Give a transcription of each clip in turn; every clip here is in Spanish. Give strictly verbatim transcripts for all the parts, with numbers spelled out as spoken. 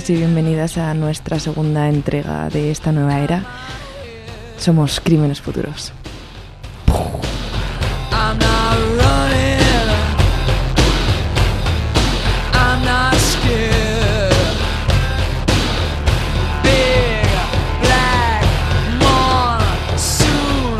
bienvenidos y bienvenidas a nuestra segunda entrega de esta nueva era. Somos Crímenes Futuros. I'm not running, I'm not scared. Big black monsoon,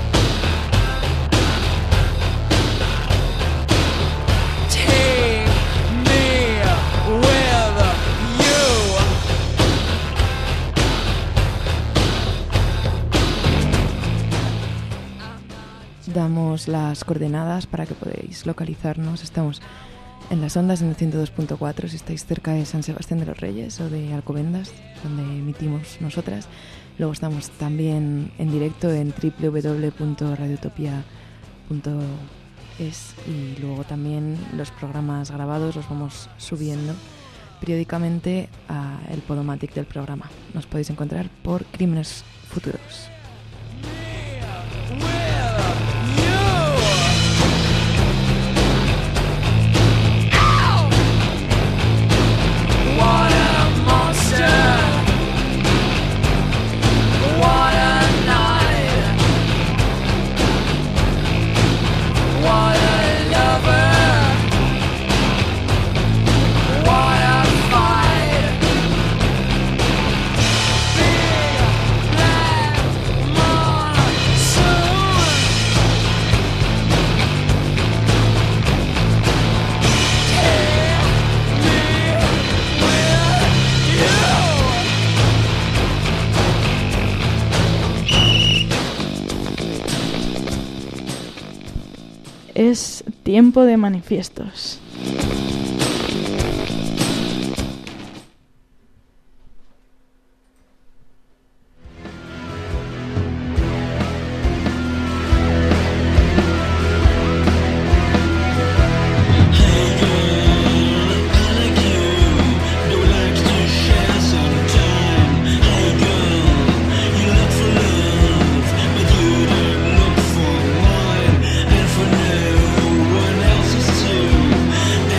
take me with you. Damos las coordenadas para que podáis localizarnos. Estamos en las ondas en el ciento dos punto cuatro si estáis cerca de San Sebastián de los Reyes o de Alcobendas, donde emitimos nosotras. Luego estamos también en directo en doble u doble u doble u punto radiotopia punto es y luego también los programas grabados los vamos subiendo periódicamente a el Podomatic del programa. Nos podéis encontrar por Crímenes Futuros. What a monster! What a night! What a lover! What a fight! Big black monsoon! Es tiempo de manifiestos. And for no one else is too.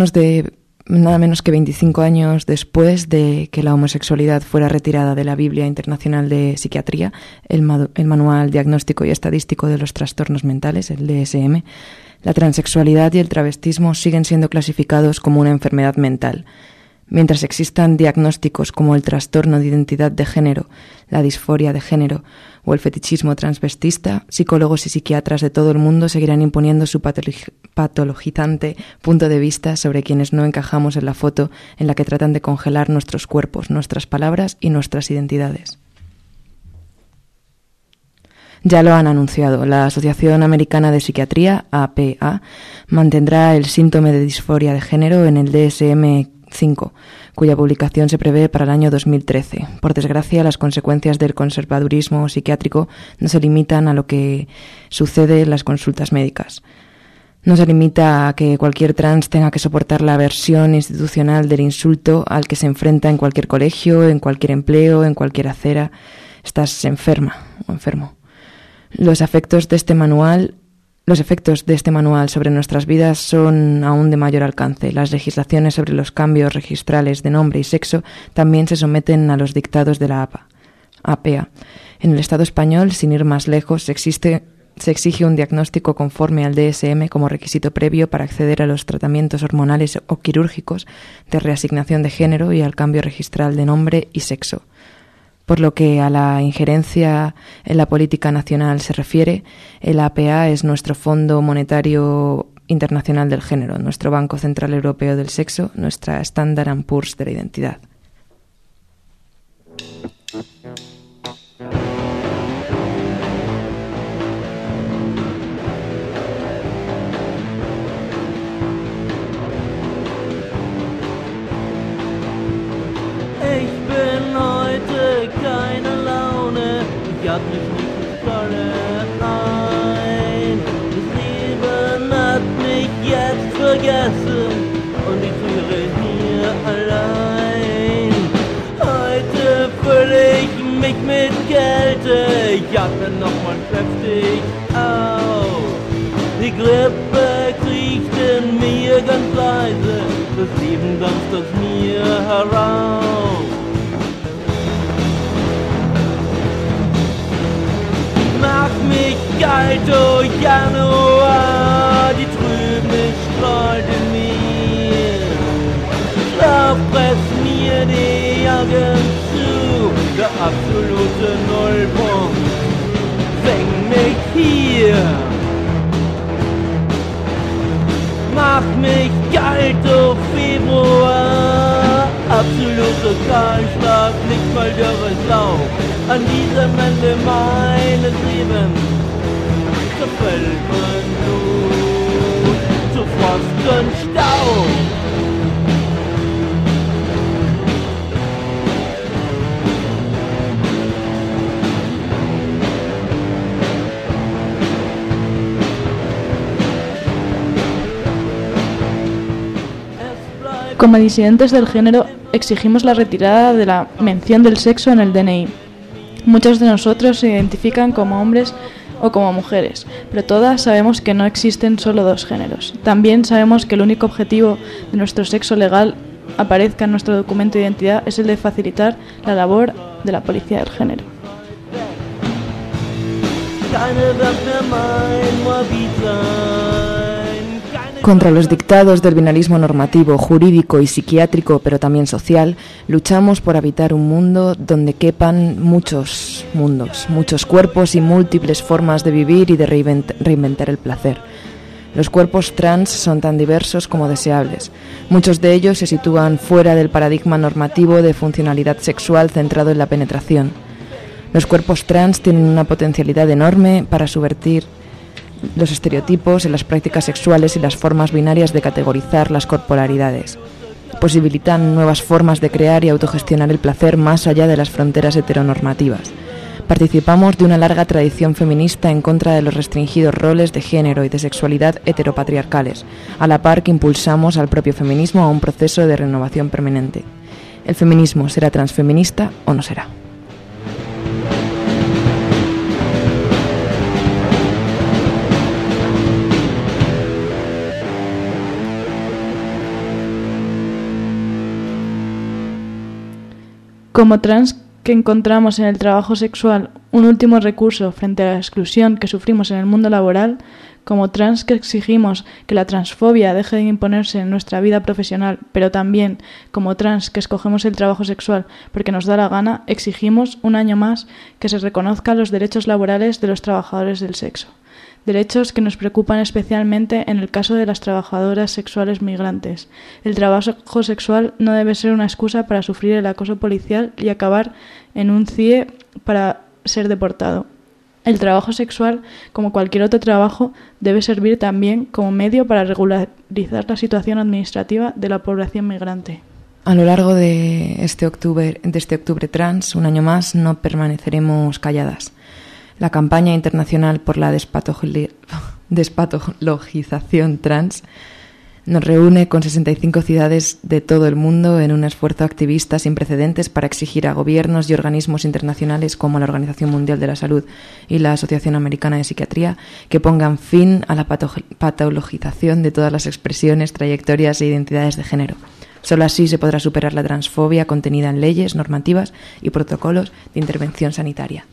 menos de nada menos que veinticinco años después de que la homosexualidad fuera retirada de la Biblia Internacional de Psiquiatría, el, ma- el Manual Diagnóstico y Estadístico de los Trastornos Mentales, el D S M, la transexualidad y el travestismo siguen siendo clasificados como una enfermedad mental. Mientras existan diagnósticos como el trastorno de identidad de género, la disforia de género o el fetichismo transvestista, psicólogos y psiquiatras de todo el mundo seguirán imponiendo su patolog- patologizante punto de vista sobre quienes no encajamos en la foto en la que tratan de congelar nuestros cuerpos, nuestras palabras y nuestras identidades. Ya lo han anunciado. La Asociación Americana de Psiquiatría, A P A, mantendrá el síntoma de disforia de género en el D S M cinco, cuya publicación se prevé para el año dos mil trece. Por desgracia, las consecuencias del conservadurismo psiquiátrico no se limitan a lo que sucede en las consultas médicas. No se limita a que cualquier trans tenga que soportar la aversión institucional del insulto al que se enfrenta en cualquier colegio, en cualquier empleo, en cualquier acera. Estás enferma o enfermo. Los efectos de este manual Los efectos de este manual sobre nuestras vidas son aún de mayor alcance. Las legislaciones sobre los cambios registrales de nombre y sexo también se someten a los dictados de la A P A. En el Estado español, sin ir más lejos, existe, se exige un diagnóstico conforme al D S M como requisito previo para acceder a los tratamientos hormonales o quirúrgicos de reasignación de género y al cambio registral de nombre y sexo. Por lo que a la injerencia en la política nacional se refiere, el A P A es nuestro Fondo Monetario Internacional del Género, nuestro Banco Central Europeo del Sexo, nuestra Standard and Poor's de la identidad. Ich hab mich nicht gefallen, nein. Das Leben hat mich jetzt vergessen und ich friere hier allein. Heute fülle ich mich mit Kälte, ich atme nochmal kräftig auf. Die Grippe kriecht in mir ganz leise, das Leben tanzt aus mir heraus. Mach mich kalt, oh Januar, die Trübnis strahlt in mir. Schlaf presst mir die Augen zu, der absolute Nullpunkt fängt mich hier. Mach mich kalt, oh Februar, absoluter Kahlschlag, nicht mal dürres Laub. An diesem Ende meines Lebens zerfällt mein Blut zu Frost und Staub. Como disidentes del género, exigimos la retirada de la mención del sexo en el D N I. Muchos de nosotros se identifican como hombres o como mujeres, pero todas sabemos que no existen solo dos géneros. También sabemos que el único objetivo de nuestro sexo legal aparezca en nuestro documento de identidad es el de facilitar la labor de la policía del género. Contra los dictados del binarismo normativo, jurídico y psiquiátrico, pero también social, luchamos por habitar un mundo donde quepan muchos mundos, muchos cuerpos y múltiples formas de vivir y de reinvent- reinventar el placer. Los cuerpos trans son tan diversos como deseables. Muchos de ellos se sitúan fuera del paradigma normativo de funcionalidad sexual centrado en la penetración. Los cuerpos trans tienen una potencialidad enorme para subvertir los estereotipos en las prácticas sexuales y las formas binarias de categorizar las corporalidades. Posibilitan nuevas formas de crear y autogestionar el placer más allá de las fronteras heteronormativas. Participamos de una larga tradición feminista en contra de los restringidos roles de género y de sexualidad heteropatriarcales, a la par que impulsamos al propio feminismo a un proceso de renovación permanente. ¿El feminismo será transfeminista o no será? Como trans que encontramos en el trabajo sexual un último recurso frente a la exclusión que sufrimos en el mundo laboral, como trans que exigimos que la transfobia deje de imponerse en nuestra vida profesional, pero también como trans que escogemos el trabajo sexual porque nos da la gana, exigimos un año más que se reconozcan los derechos laborales de los trabajadores del sexo. Derechos que nos preocupan especialmente en el caso de las trabajadoras sexuales migrantes. El trabajo sexual no debe ser una excusa para sufrir el acoso policial y acabar en un C I E para ser deportado. El trabajo sexual, como cualquier otro trabajo, debe servir también como medio para regularizar la situación administrativa de la población migrante. A lo largo de este octubre, de este octubre trans, un año más, no permaneceremos calladas. La campaña internacional por la despatologización trans nos reúne con sesenta y cinco ciudades de todo el mundo en un esfuerzo activista sin precedentes para exigir a gobiernos y organismos internacionales como la Organización Mundial de la Salud y la Asociación Americana de Psiquiatría que pongan fin a la patologización de todas las expresiones, trayectorias e identidades de género. Solo así se podrá superar la transfobia contenida en leyes, normativas y protocolos de intervención sanitaria.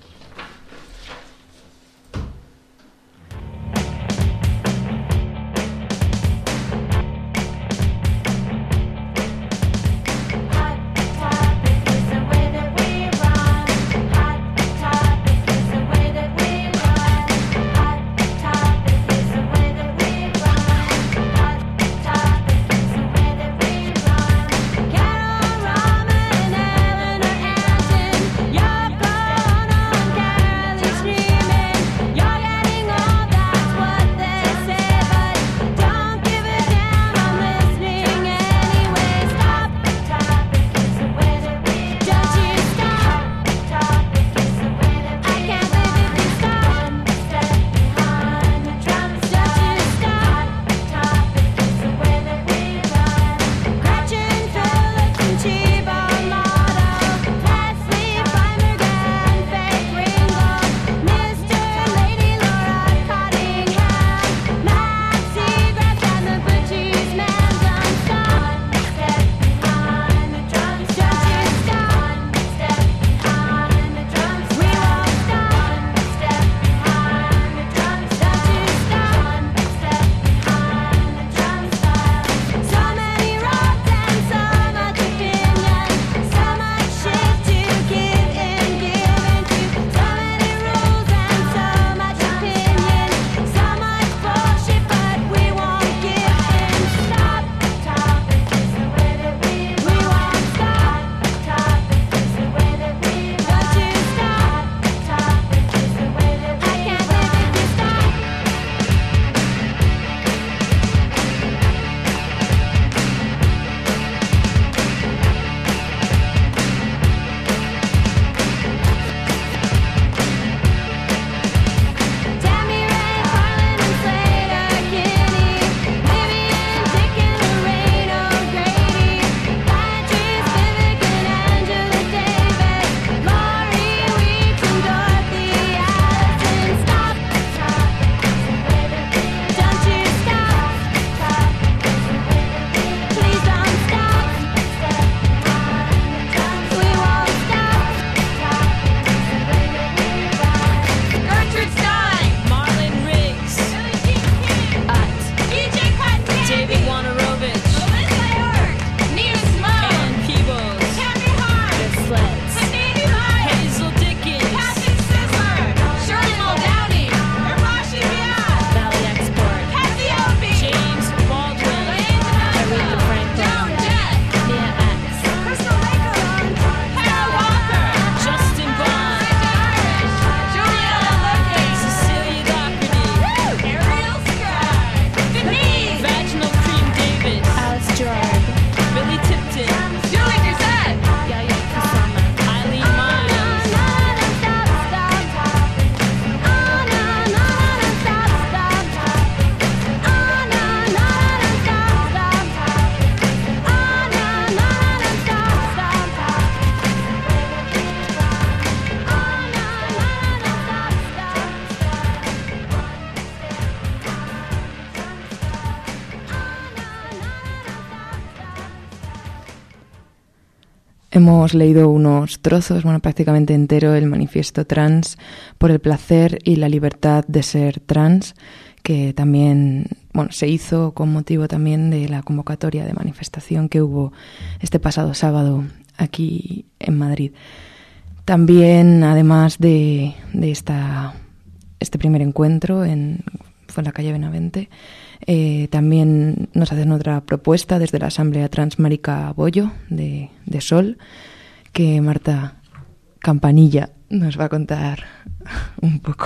hemos leído unos trozos, bueno, prácticamente entero, el manifiesto trans por el placer y la libertad de ser trans, que también, bueno, se hizo con motivo también de la convocatoria de manifestación que hubo este pasado sábado aquí en Madrid. También, además de, de esta, este primer encuentro, en, fue en la calle Benavente, eh, también nos hacen otra propuesta desde la Asamblea Trans Marica Bollo de, de Sol, que Marta Campanilla nos va a contar un poco.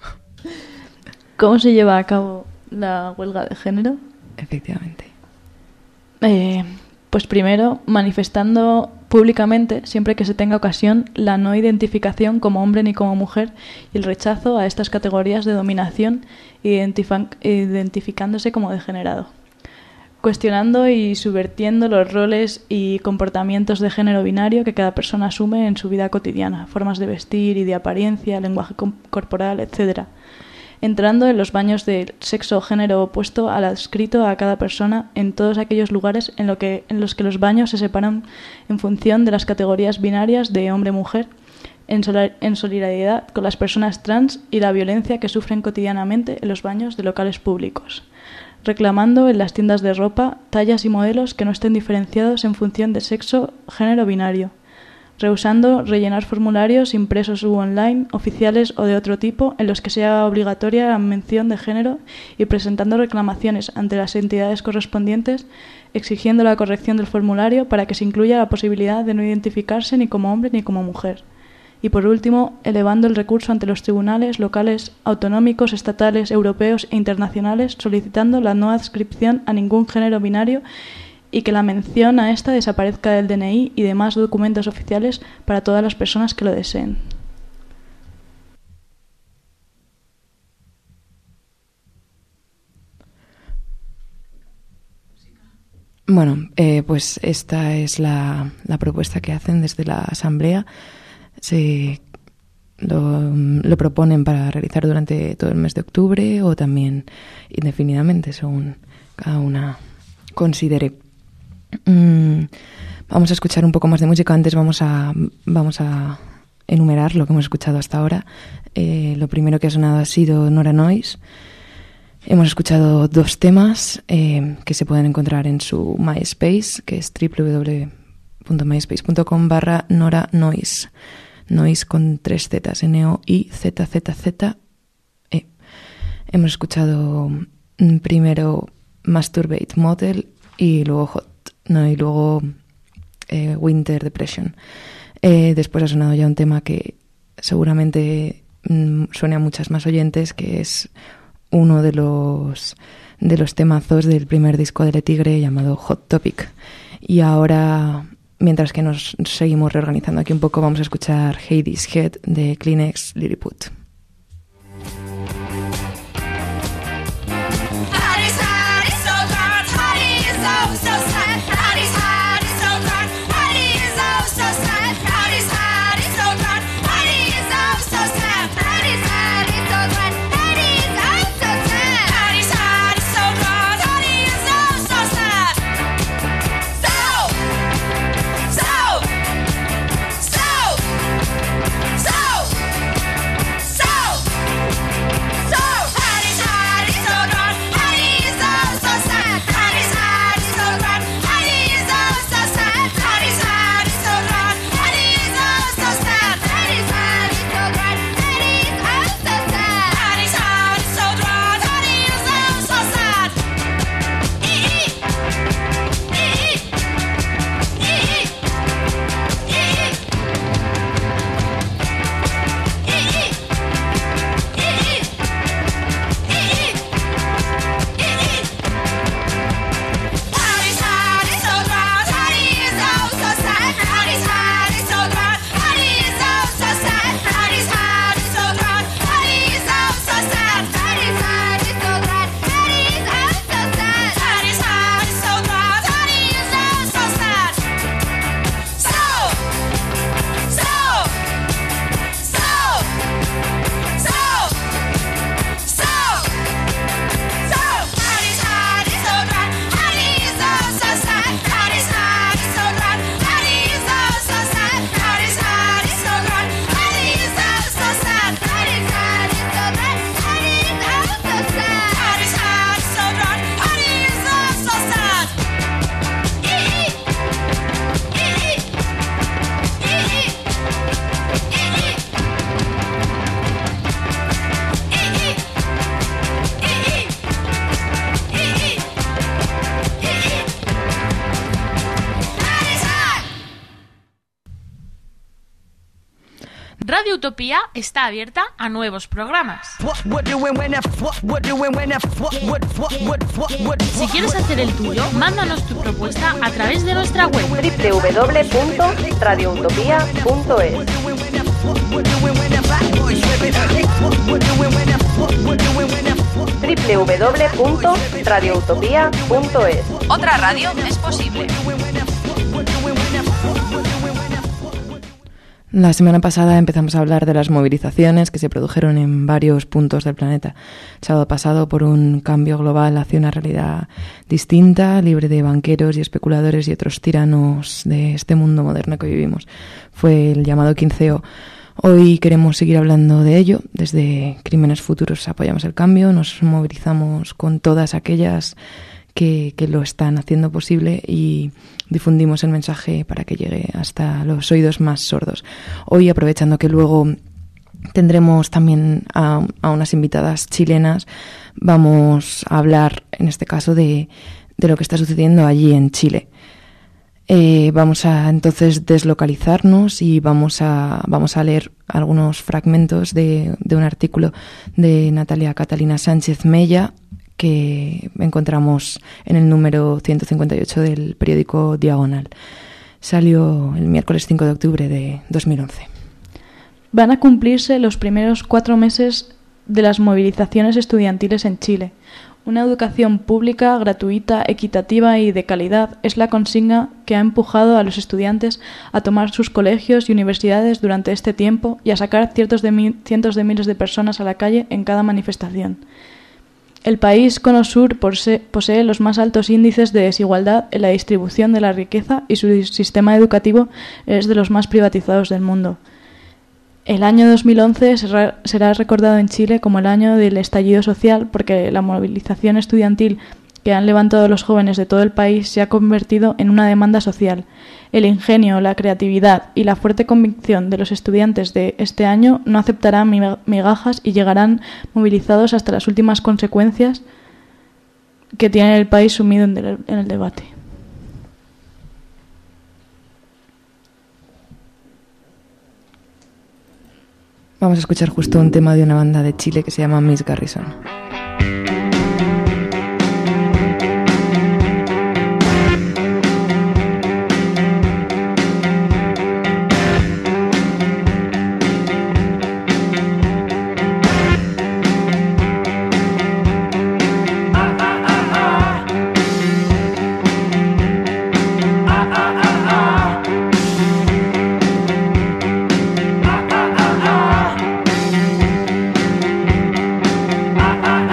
¿Cómo se lleva a cabo la huelga de género? Efectivamente. Eh, pues primero, manifestando públicamente, siempre que se tenga ocasión, la no identificación como hombre ni como mujer y el rechazo a estas categorías de dominación, identif- identificándose como degenerado. Cuestionando y subvertiendo los roles y comportamientos de género binario que cada persona asume en su vida cotidiana, formas de vestir y de apariencia, lenguaje corporal, etcétera. Entrando en los baños del sexo o género opuesto al adscrito a cada persona en todos aquellos lugares en, lo que, en los que los baños se separan en función de las categorías binarias de hombre-mujer, en, en solidaridad con las personas trans y la violencia que sufren cotidianamente en los baños de locales públicos. Reclamando en las tiendas de ropa tallas y modelos que no estén diferenciados en función de sexo o género binario. Rehusando rellenar formularios impresos u online, oficiales o de otro tipo, en los que sea obligatoria la mención de género y presentando reclamaciones ante las entidades correspondientes, exigiendo la corrección del formulario para que se incluya la posibilidad de no identificarse ni como hombre ni como mujer. Y por último, elevando el recurso ante los tribunales locales, autonómicos, estatales, europeos e internacionales, solicitando la no adscripción a ningún género binario y que la mención a esta desaparezca del D N I y demás documentos oficiales para todas las personas que lo deseen. Bueno, eh, pues esta es la, la propuesta que hacen desde la Asamblea. Se lo, lo proponen para realizar durante todo el mes de octubre o también indefinidamente, según cada una considere. Mm, vamos a escuchar un poco más de música. Antes vamos a vamos a enumerar lo que hemos escuchado hasta ahora. Eh, lo primero que ha sonado ha sido Nora Noise. Hemos escuchado dos temas eh, que se pueden encontrar en su MySpace, que es doble u doble u doble u punto myspace punto com barra Nora Noise. Noise con tres zetas, N O I Z Z Z E. Hemos escuchado mm, primero Masturbate Model y luego Hot. No, y luego eh, Winter Depression. Eh, después ha sonado ya un tema que seguramente mm, suene a muchas más oyentes, que es uno de los de los temazos del primer disco de Le Tigre llamado Hot Topic. Y ahora, mientras que nos seguimos reorganizando aquí un poco, vamos a escuchar Hades Head de Kleenex Lilliput. So Radio Utopía está abierta a nuevos programas. Si quieres hacer el tuyo, mándanos tu propuesta a través de nuestra web doble u doble u doble u punto radio utopía punto es. doble u doble u doble u punto radio utopía punto es. Otra radio es posible. La semana pasada empezamos a hablar de las movilizaciones que se produjeron en varios puntos del planeta. El sábado pasado, por un cambio global hacia una realidad distinta, libre de banqueros y especuladores y otros tiranos de este mundo moderno que vivimos. Fue el llamado quinceo. Hoy queremos seguir hablando de ello. Desde Crímenes Futuros apoyamos el cambio, nos movilizamos con todas aquellas que, que lo están haciendo posible y difundimos el mensaje para que llegue hasta los oídos más sordos. Hoy, aprovechando que luego tendremos también a, a unas invitadas chilenas, vamos a hablar en este caso de, de lo que está sucediendo allí en Chile. Eh, vamos a entonces deslocalizarnos y vamos a, vamos a leer algunos fragmentos de, de un artículo de Natalia Catalina Sánchez Mella que encontramos en el número ciento cincuenta y ocho del periódico Diagonal. Salió el miércoles cinco de octubre de dos mil once. Van a cumplirse los primeros cuatro meses de las movilizaciones estudiantiles en Chile. Una educación pública, gratuita, equitativa y de calidad es la consigna que ha empujado a los estudiantes a tomar sus colegios y universidades durante este tiempo y a sacar cientos de, mil, cientos de miles de personas a la calle en cada manifestación. El país Cono Sur posee los más altos índices de desigualdad en la distribución de la riqueza y su sistema educativo es de los más privatizados del mundo. El año dos mil once será, será recordado en Chile como el año del estallido social porque la movilización estudiantil que han levantado los jóvenes de todo el país se ha convertido en una demanda social. El ingenio, la creatividad y la fuerte convicción de los estudiantes de este año no aceptarán migajas y llegarán movilizados hasta las últimas consecuencias que tiene el país sumido en el, en el debate. Vamos a escuchar justo un tema de una banda de Chile que se llama Miss Garrison. Ah, ah, ah.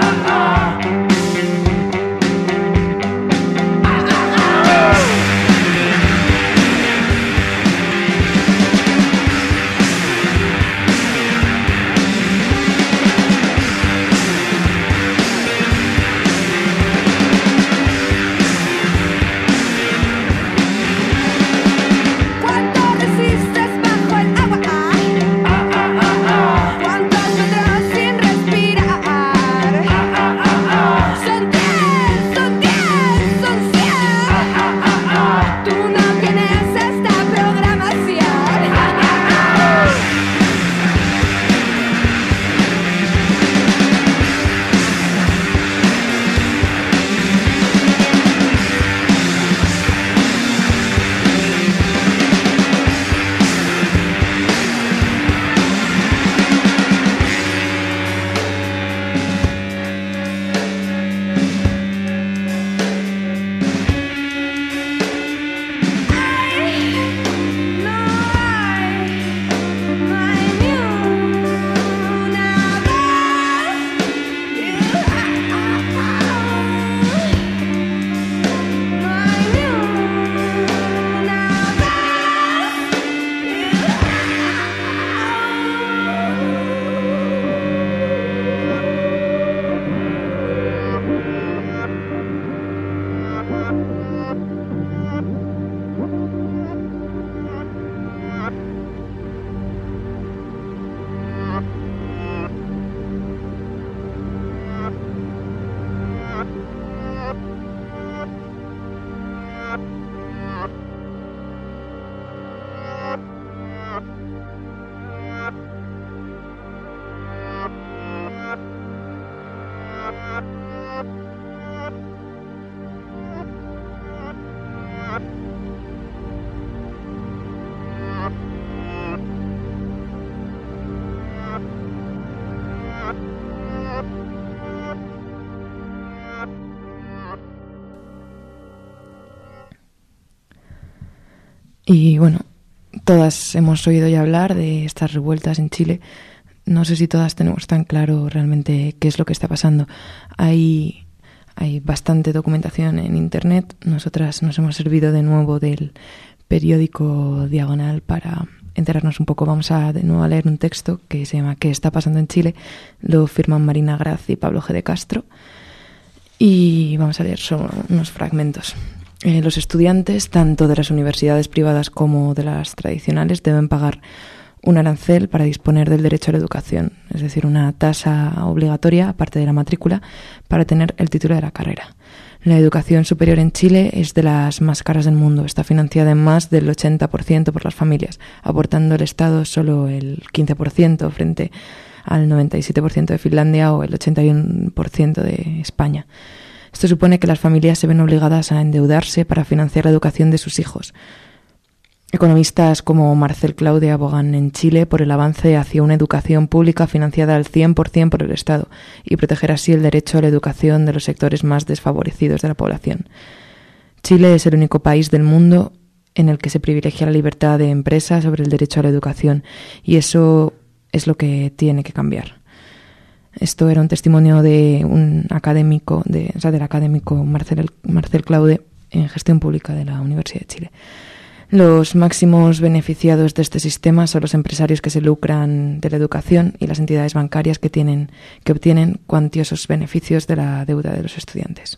Y bueno, todas hemos oído ya hablar de estas revueltas en Chile. No sé si todas tenemos tan claro realmente qué es lo que está pasando. Hay, hay bastante documentación en Internet. Nosotras nos hemos servido de nuevo del periódico Diagonal para enterarnos un poco. Vamos a de nuevo a leer un texto que se llama ¿Qué está pasando en Chile? Lo firman Marina Graz y Pablo G. de Castro. Y vamos a leer solo unos fragmentos. Eh, los estudiantes, tanto de las universidades privadas como de las tradicionales, deben pagar un arancel para disponer del derecho a la educación, es decir, una tasa obligatoria, aparte de la matrícula, para tener el título de la carrera. La educación superior en Chile es de las más caras del mundo. Está financiada en más del ochenta por ciento por las familias, aportando el Estado solo el quince por ciento frente al noventa y siete por ciento de Finlandia o el ochenta y uno por ciento de España. Esto supone que las familias se ven obligadas a endeudarse para financiar la educación de sus hijos. Economistas como Marcel Claude abogan en Chile por el avance hacia una educación pública financiada al cien por ciento por el Estado y proteger así el derecho a la educación de los sectores más desfavorecidos de la población. Chile es el único país del mundo en el que se privilegia la libertad de empresa sobre el derecho a la educación, y eso es lo que tiene que cambiar. Esto era un testimonio de un académico, de, o sea, del académico Marcel, Marcel Claude en gestión pública de la Universidad de Chile. Los máximos beneficiados de este sistema son los empresarios que se lucran de la educación y las entidades bancarias que, tienen, que obtienen cuantiosos beneficios de la deuda de los estudiantes.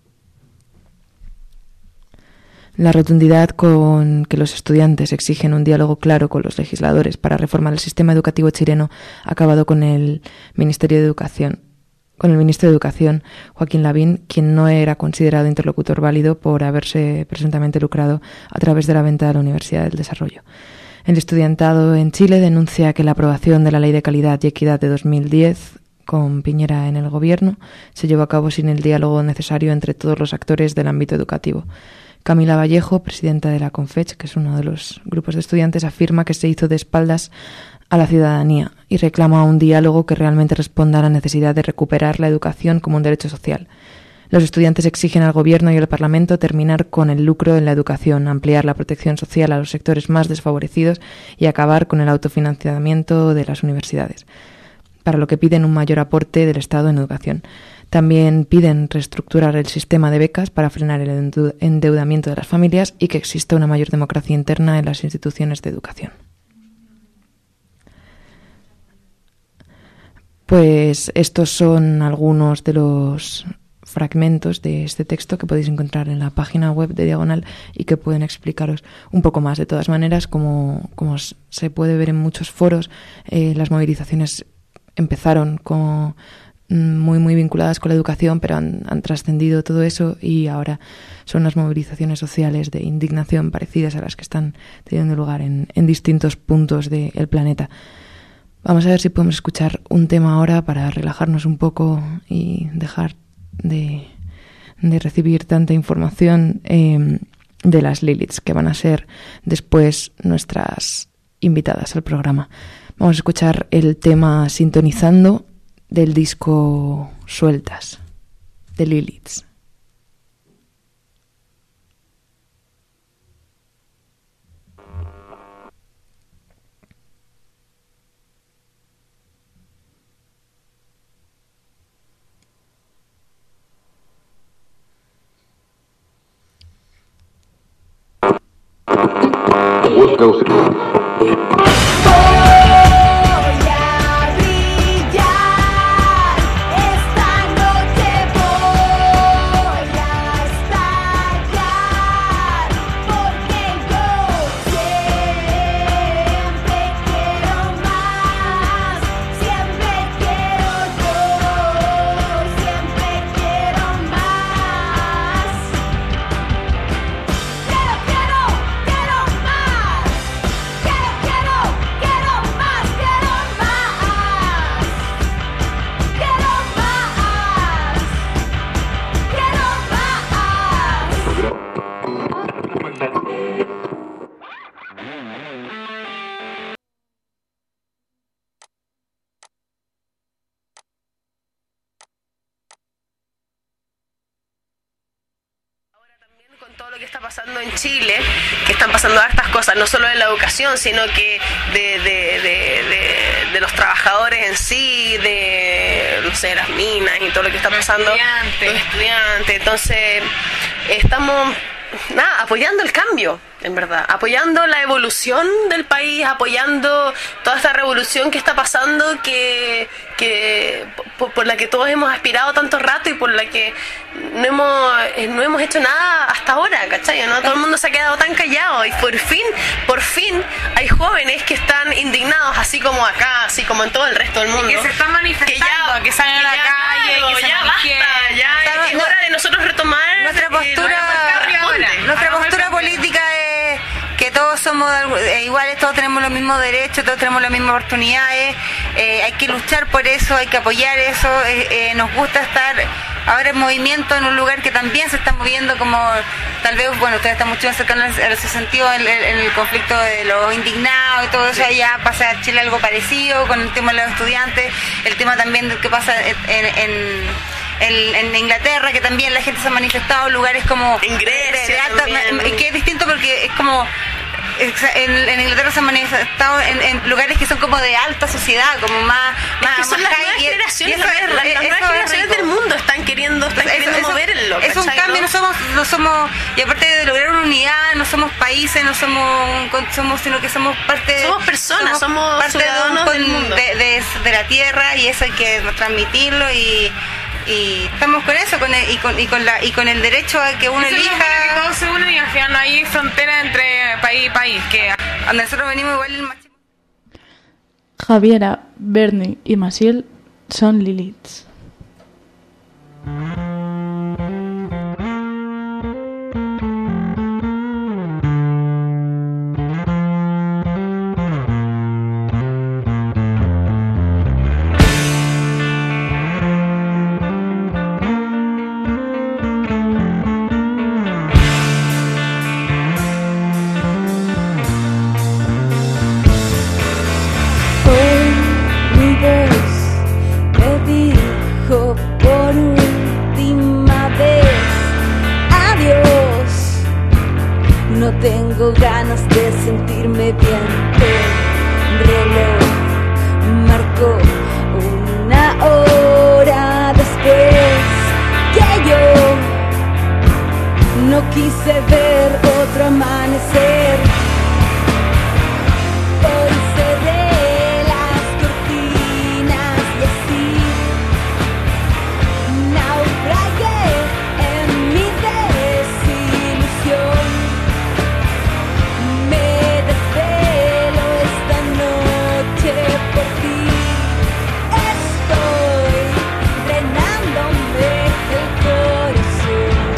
La rotundidad con que los estudiantes exigen un diálogo claro con los legisladores para reformar el sistema educativo chileno ha acabado con el Ministerio de Educación, con el ministro de Educación, Joaquín Lavín, quien no era considerado interlocutor válido por haberse presuntamente lucrado a través de la venta de la Universidad del Desarrollo. El estudiantado en Chile denuncia que la aprobación de la Ley de Calidad y Equidad de dos mil diez, con Piñera en el gobierno, se llevó a cabo sin el diálogo necesario entre todos los actores del ámbito educativo. Camila Vallejo, presidenta de la CONFECH, que es uno de los grupos de estudiantes, afirma que se hizo de espaldas a la ciudadanía y reclama un diálogo que realmente responda a la necesidad de recuperar la educación como un derecho social. Los estudiantes exigen al Gobierno y al Parlamento terminar con el lucro en la educación, ampliar la protección social a los sectores más desfavorecidos y acabar con el autofinanciamiento de las universidades, para lo que piden un mayor aporte del Estado en educación. También piden reestructurar el sistema de becas para frenar el endeudamiento de las familias y que exista una mayor democracia interna en las instituciones de educación. Pues estos son algunos de los fragmentos de este texto que podéis encontrar en la página web de Diagonal y que pueden explicaros un poco más. De todas maneras, como, como se puede ver en muchos foros, eh, las movilizaciones empezaron con... muy muy vinculadas con la educación, pero han, han trascendido todo eso y ahora son las movilizaciones sociales de indignación parecidas a las que están teniendo lugar en, en distintos puntos del planeta. Vamos a ver si podemos escuchar un tema ahora para relajarnos un poco y dejar de, de recibir tanta información eh, de las Liliths, que van a ser después nuestras invitadas al programa. Vamos a escuchar el tema Sintonizando del disco Sueltas, de Liliths. What goes Quiero, quiero, quiero más. Quiero, quiero. lo que está pasando en Chile, que están pasando hartas cosas, no solo en la educación, sino que de, de, de, de, de los trabajadores en sí, de, no sé, las minas y todo lo que está pasando. Los estudiantes. Los estudiantes. Entonces, estamos, nada, apoyando el cambio, en verdad, apoyando la evolución del país, apoyando toda esta revolución que está pasando, que, que por, por la que todos hemos aspirado tanto rato y por la que no hemos no hemos hecho nada hasta ahora, ¿cachai? ¿No? Todo el mundo se ha quedado tan callado y por fin, por fin hay jóvenes que están indignados, así como acá, así como en todo el resto del mundo. Y que se están manifestando, que, ya, que salen a la calle, claro, que se ya basta, ya es, es hora de nosotros retomar nuestra postura, eh, nuestra postura política es que todos somos iguales, todos tenemos los mismos derechos, todos tenemos las mismas oportunidades, eh, hay que luchar por eso, hay que apoyar eso, eh, eh, nos gusta estar ahora en movimiento en un lugar que también se está moviendo, como tal vez, bueno, ustedes están mucho más cercanos a ese sentido, en, en el conflicto de los indignados y todo eso, allá pasa en Chile algo parecido con el tema de los estudiantes, el tema también de que pasa en, en En, en Inglaterra, que también la gente se ha manifestado en lugares como en Grecia de, de alta, también. Que es distinto porque es como en, en Inglaterra se han manifestado en, en lugares que son como de alta sociedad, como más, es más que son más las nuevas y, generaciones, y eso, las, las, las nuevas generaciones del mundo están queriendo están eso, queriendo eso, moverlo, es un cambio, ¿no? no somos no somos y aparte de lograr una unidad, no somos países, no somos somos sino que somos parte somos personas, somos, somos parte ciudadanos de, un, del mundo. De, de, de la tierra, y eso hay que transmitirlo, y y estamos con eso, con el, y con y con la y con el derecho a que uno eso elija, que todos se unen y al final no hay frontera entre país y país, que donde nosotros venimos igual el machismo. Javiera, Bernie y Maciel son Liliths. Tengo ganas de sentirme bien. El reloj marcó una hora después que yo no quise ver otro amanecer. Hoy cerré las cortinas y así naufragué en mi desilusión. Por ti estoy drenándome el corazón.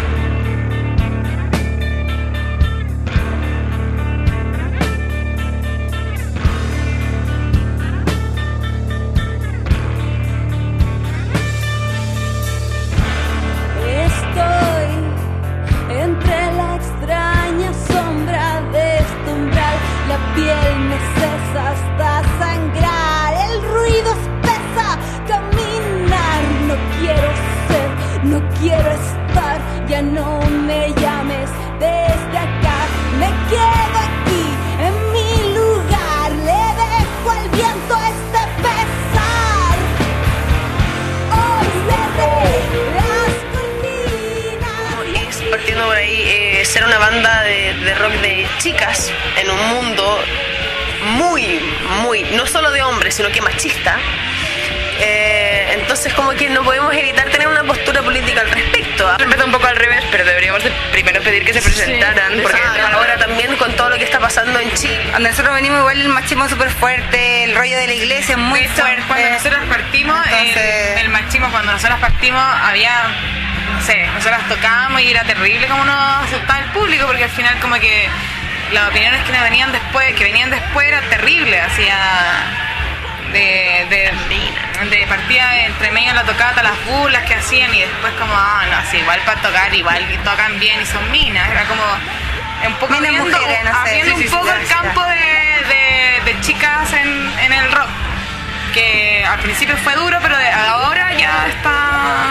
Estoy entre la extraña sombra de este umbral, la piel me cesa hasta sangrar, el ruido espesa, caminar, no quiero ser, no quiero estar, ya no me llames desde acá, me quedo aquí en mi lugar, le dejo al viento este pesar, hoy cerré las cortinas. Partiendo por ahí, eh, ser una banda de, de rock de chicas en un mundo muy, muy, no solo de hombres, sino que machista. Eh, entonces como que no podemos evitar tener una postura política al respecto. Empezó un poco al revés, pero deberíamos de primero pedir que se presentaran, sí, porque ah, ahora también con todo lo que está pasando en Chile. Donde nosotros venimos igual el machismo súper fuerte, el rollo de la iglesia es muy de hecho, fuerte. Cuando nosotros partimos, Entonces... el, el machismo, cuando nosotros partimos había, no sé, nosotros tocábamos y era terrible como nos aceptaba el público, porque al final como que las opiniones que nos venían después, que venían después era terrible, hacía de, de, de partida entre medio la tocata, las burlas que hacían, y después como, ah, no, así, igual para tocar, igual tocan bien y son minas, era como un poco abriendo, mujeres, no sé, abriendo sí, un sí, poco sí, el campo de, de, de chicas en, en el rock, que al principio fue duro, pero de ahora ya está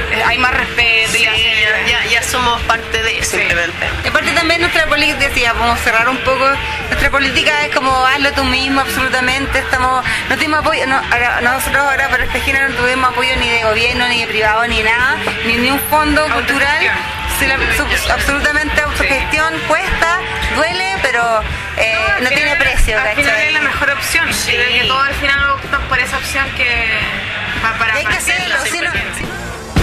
hay más respeto. Sí, y así. ya, ya, ya somos parte de eso, sí. simplemente. Y aparte también nuestra política, decía, vamos a cerrar un poco, nuestra política es como hazlo tú mismo, absolutamente, estamos, no tuvimos apoyo, no, ahora, nosotros ahora para este género no tuvimos apoyo ni de gobierno, ni de privado, ni nada, ni ni un fondo cultural. Sí, la, su, absolutamente autogestión, cuesta, duele, pero eh, no, no tiene precio. Al final es la mejor opción. Sí. Y que todos al final optan por esa opción que para, para hay que hacerlo. Si no, si no.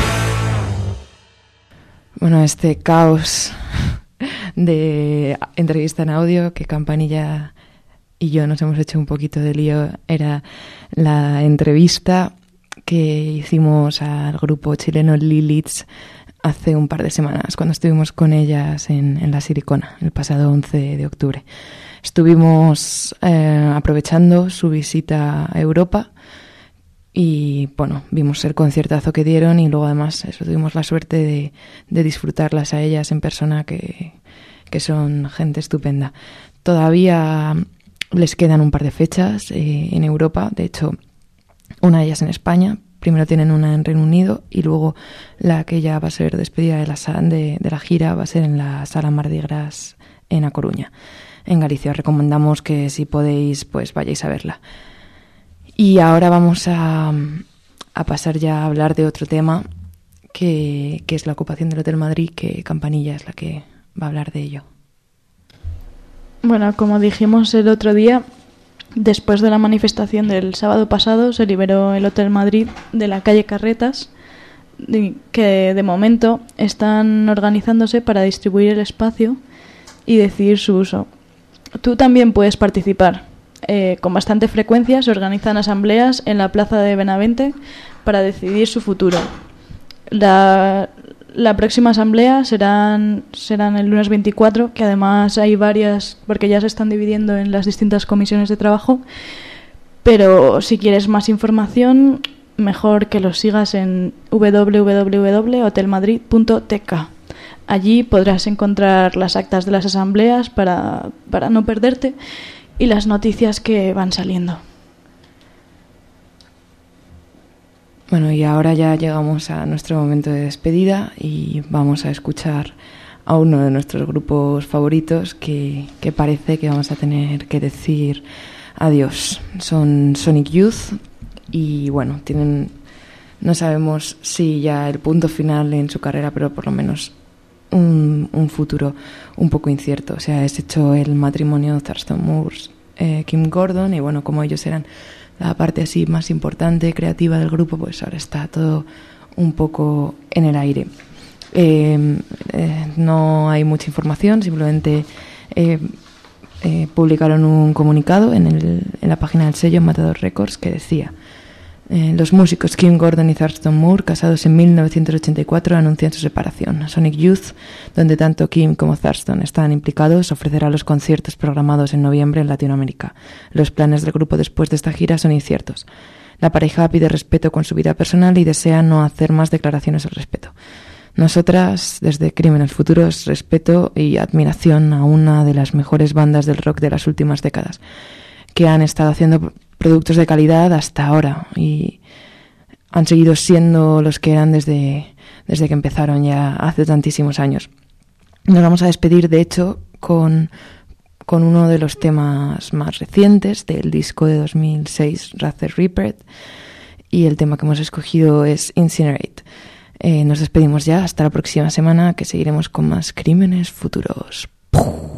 Bueno, este caos de entrevista en audio que Campanilla y yo nos hemos hecho un poquito de lío era la entrevista que hicimos al grupo chileno Liliths hace un par de semanas, cuando estuvimos con ellas en, en La Silicona, el pasado once de octubre. Estuvimos eh, aprovechando su visita a Europa y, bueno, vimos el conciertazo que dieron y luego además eso, tuvimos la suerte de, de disfrutarlas a ellas en persona, que, que son gente estupenda. Todavía les quedan un par de fechas eh, en Europa, de hecho, una de ellas en España. Primero tienen una en Reino Unido y luego la que ya va a ser despedida de la, de, de la gira va a ser en la Sala Mardi Gras en A Coruña, en Galicia. Os recomendamos que si podéis, pues vayáis a verla. Y ahora vamos a, a pasar ya a hablar de otro tema, que, que es la ocupación del Hotel Madrid, que Campanilla es la que va a hablar de ello. Bueno, como dijimos el otro día, después de la manifestación del sábado pasado se liberó el Hotel Madrid de la calle Carretas, que de momento están organizándose para distribuir el espacio y decidir su uso. Tú también puedes participar. Eh, con bastante frecuencia se organizan asambleas en la plaza de Benavente para decidir su futuro. La, la próxima asamblea serán, serán el lunes veinticuatro, que además hay varias, porque ya se están dividiendo en las distintas comisiones de trabajo, pero si quieres más información, mejor que los sigas en doble u doble u doble u punto hotel madrid punto t k. Allí podrás encontrar las actas de las asambleas para, para no perderte y las noticias que van saliendo. Bueno, y ahora ya llegamos a nuestro momento de despedida y vamos a escuchar a uno de nuestros grupos favoritos que, que parece que vamos a tener que decir adiós. Son Sonic Youth y, bueno, tienen, no sabemos si ya el punto final en su carrera, pero por lo menos un, un futuro un poco incierto. O sea, es hecho el matrimonio Thurston Moore, eh, Kim Gordon, y bueno, como ellos eran la parte así más importante, creativa del grupo, pues ahora está todo un poco en el aire. Eh, eh, no hay mucha información, simplemente eh, eh, publicaron un comunicado en, el, en la página del sello Matador Records que decía: Eh, los músicos Kim Gordon y Thurston Moore, casados en mil novecientos ochenta y cuatro, anuncian su separación. Sonic Youth, donde tanto Kim como Thurston están implicados, ofrecerá los conciertos programados en noviembre en Latinoamérica. Los planes del grupo después de esta gira son inciertos. La pareja pide respeto con su vida personal y desea no hacer más declaraciones al respecto. Nosotras, desde Crímenes Futuros, respeto y admiración a una de las mejores bandas del rock de las últimas décadas, que han estado haciendo productos de calidad hasta ahora y han seguido siendo los que eran desde, desde que empezaron ya hace tantísimos años. Nos vamos a despedir, de hecho, con, con uno de los temas más recientes del disco de dos mil seis, Rather Reaper, y el tema que hemos escogido es Incinerate. Eh, nos despedimos ya, hasta la próxima semana, que seguiremos con más Crímenes Futuros. ¡Puf!